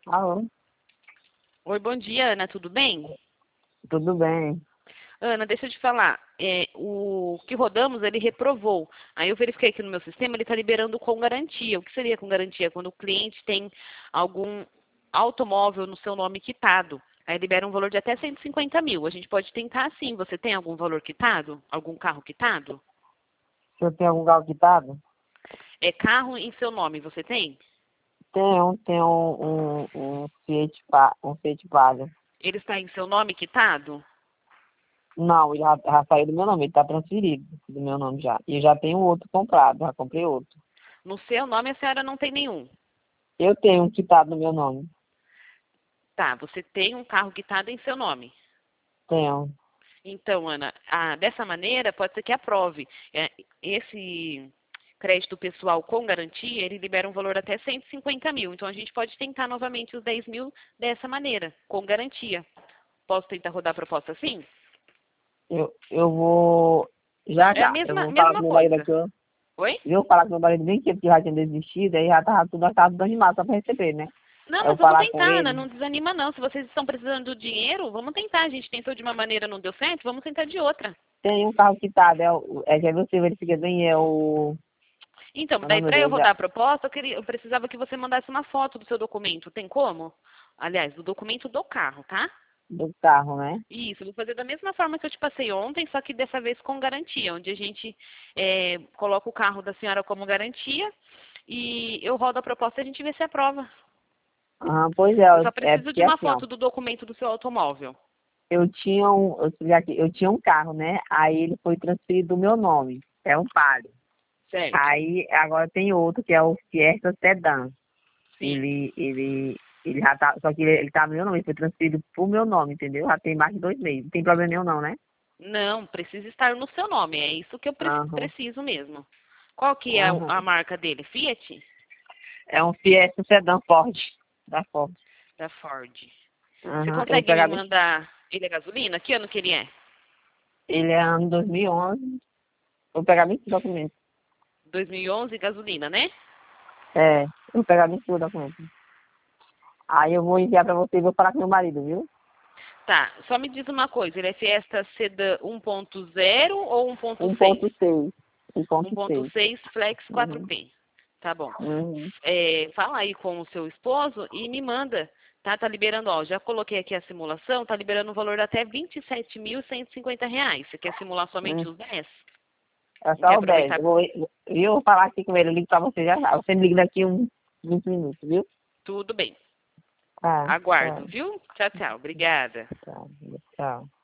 Alô, Oi, bom dia, Ana, tudo bem? tudo bem? Ana, deixa eu te falar, o que rodamos, ele reprovou. Aí eu verifiquei aqui no meu sistema, ele está liberando com garantia. O que seria com garantia? Quando o cliente tem algum automóvel no seu nome quitado. Aí libera um valor de até 150 mil. A gente pode tentar sim. Você tem algum valor quitado? Algum carro quitado? Se eu tenho algum carro quitado? É carro em seu nome, você tem? Tenho um Fiat Palio. Ele está em seu nome quitado? Não, ele já saiu do meu nome, ele está transferido do meu nome já. E eu já tenho outro comprado, já comprei outro. No seu nome a senhora não tem nenhum. Eu tenho um quitado no meu nome. Tá, você tem um carro quitado em seu nome. Tenho. Então, Ana, dessa maneira pode ser que aprove. Esse crédito pessoal com garantia, ele libera um valor até 150 mil. Então, a gente pode tentar novamente os 10 mil dessa maneira, com garantia. Posso tentar rodar a proposta assim? Eu vou. Já, É a já. Eu mesma, vou falar com mesma meu marido coisa. aqui, ó. Oi? Eu vou falar com meu marido bem cedo que já tinha desistido, aí já tava tudo, nós tava tudo animado só pra receber, né? Não, Aí eu mas vou vamos falar com tentar, Ana. ele. Não desanima, não. Se vocês estão precisando do dinheiro, vamos tentar. A gente tentou de uma maneira, não deu certo, vamos tentar de outra. Tem um carro quitado, já você verifica bem, é o. Então, Oh, daí meu para eu Deus, rodar a proposta, eu precisava que você mandasse uma foto do seu documento. Tem como? Aliás, do documento do carro, tá? do carro, né? Isso, eu vou fazer da mesma forma que eu te passei ontem, só que dessa vez com garantia, onde a gente coloca o carro da senhora como garantia e eu rodo a proposta e a gente vê se aprova. Ah, pois Eu só é preciso de porque uma assim, ó, foto do documento do seu automóvel. eu tinha um carro, né? Aí ele foi transferido do meu nome, é um Palio. Certo? Aí agora tem outro que é o Fiesta Sedan. Sim. Ele já tá, só que ele tá no meu nome, ele foi transferido pro meu nome, entendeu? Já tem mais de 2 meses. Não tem problema nenhum não, né? Não, precisa estar no seu nome, é isso que eu Aham, preciso mesmo. Qual que é a aham. marca dele? Fiat? É um Fiesta Sedan Ford, da Ford. Da Ford. Você Aham, eu vou consegue me pegar, mandar ele a gasolina? Que ano que ele é? ele é ano 2011, vou pegar 20 documentos. 2011, gasolina, né? É, eu vou pegar 20 documentos. Aí eu vou enviar pra você e vou falar com meu marido, viu? Tá, só me diz uma coisa, ele é Fiesta Sedan 1.0 ou 1.6? 1.6. 1.6. 1.6 Flex Uhum. 4P. Tá bom. Uhum. Fala aí com o seu esposo e me manda, tá? Tá liberando, ó, já coloquei aqui a simulação, tá liberando um valor de até R$ 27.150. Você quer simular somente Uhum. os 10? É Quer só o 10. aproveitar? Eu vou falar aqui com ele, eu ligo pra você já já. Você me liga daqui uns 20 minutos, viu? Tudo bem. Tá, Aguardo, tchau, viu? Tchau, tchau. Obrigada. tchau, tchau.